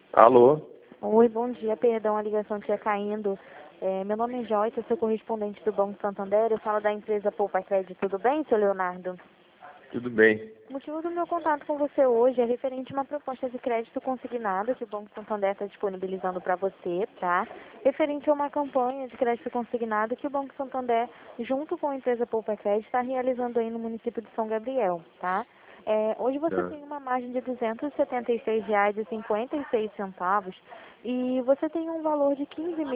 Alô? Oi, bom dia. Perdão, a ligação tinha caindo. Meu nome é Joyce, eu sou correspondente do Banco Santander. Eu falo da empresa Poupa Crédito. Tudo bem, seu Leonardo? Tudo bem. O motivo do meu contato com você hoje é referente a uma proposta de crédito consignado que o Banco Santander está disponibilizando para você, tá? Referente a uma campanha de crédito consignado que o Banco Santander, junto com a empresa Poupa Crédito, está realizando aí no município de São Gabriel, tá? Hoje você Tá. tem uma margem de R$ 276,56 e você tem um valor de R$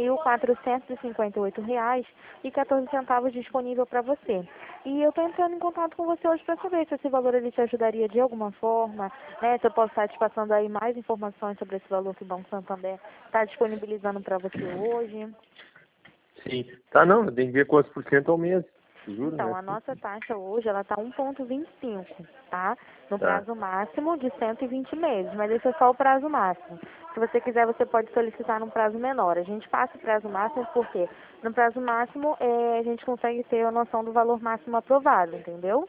15.458,14 disponível para você. E eu estou entrando em contato com você hoje para saber se esse valor ele te ajudaria de alguma forma, né? Se eu posso estar te passando aí mais informações sobre esse valor que o Banco Santander está disponibilizando para você hoje. Sim. Tá, não, tem que ver quantos por cento ao mês. Juro, Então, né? a nossa taxa hoje, ela está 1,25, tá? No Tá. prazo máximo de 120 meses, mas esse é só o prazo máximo. Se você quiser, você pode solicitar num prazo menor. A gente passa o prazo máximo porque no prazo máximo a gente consegue ter a noção do valor máximo aprovado, entendeu?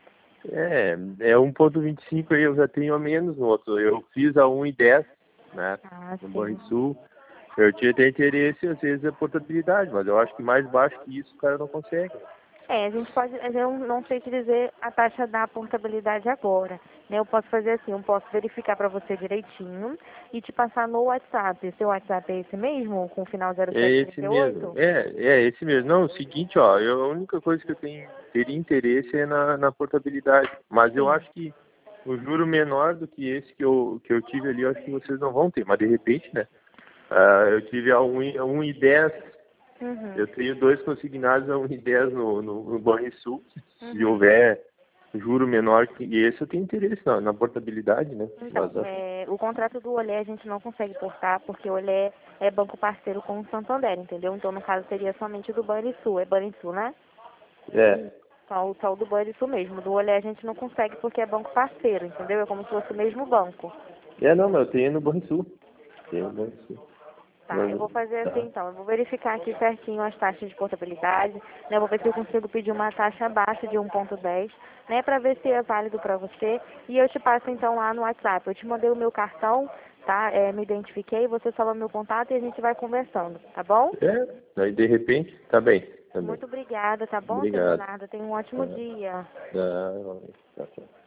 É 1,25 aí, eu já tenho a menos no outro. Eu fiz a 1,10, né? Ah, No sim. Banrisul. Eu tinha até interesse, às vezes, a portabilidade, mas eu acho que mais baixo que isso o cara não consegue. A gente pode, eu não sei te dizer a taxa da portabilidade agora, né? Eu posso fazer assim, eu posso verificar para você direitinho e te passar no WhatsApp. Seu WhatsApp é esse mesmo, com o final É esse mesmo. 0738? É esse mesmo. Não, é o seguinte, ó, a única coisa que eu teria interesse é na portabilidade. Mas eu Sim. acho que o juro menor do que esse que eu tive ali, eu acho que vocês não vão ter. Mas de repente, né? Eu tive a 1,10. Eu Uhum. tenho dois consignados a 1,10 no Banrisul. Se Uhum. houver juro menor que esse, eu tenho interesse na portabilidade, né? Então, Mas acho o contrato do Olé a gente não consegue portar porque o Olé é banco parceiro com o Santander, entendeu? Então, no caso, seria somente do Banrisul. É Banrisul, né? é. Só o do Banrisul mesmo. Do Olé a gente não consegue porque é banco parceiro, entendeu? É como se fosse o mesmo banco. Não, mas eu tenho no Banrisul. Tenho no Banrisul. Tá, eu vou fazer assim Tá. então. Eu vou verificar aqui certinho as taxas de portabilidade, né? Eu vou ver se eu consigo pedir uma taxa abaixo de 1,10, né? Pra ver se é válido pra você. E eu te passo então lá no WhatsApp. Eu te mandei o meu cartão, tá? Me identifiquei, você salva meu contato e a gente vai conversando, tá bom? Aí de repente, tá bem, tá bem. Muito obrigada, tá bom, seu Obrigado. Leonardo? Tenha um ótimo Tá, dia. tá, tá, tá.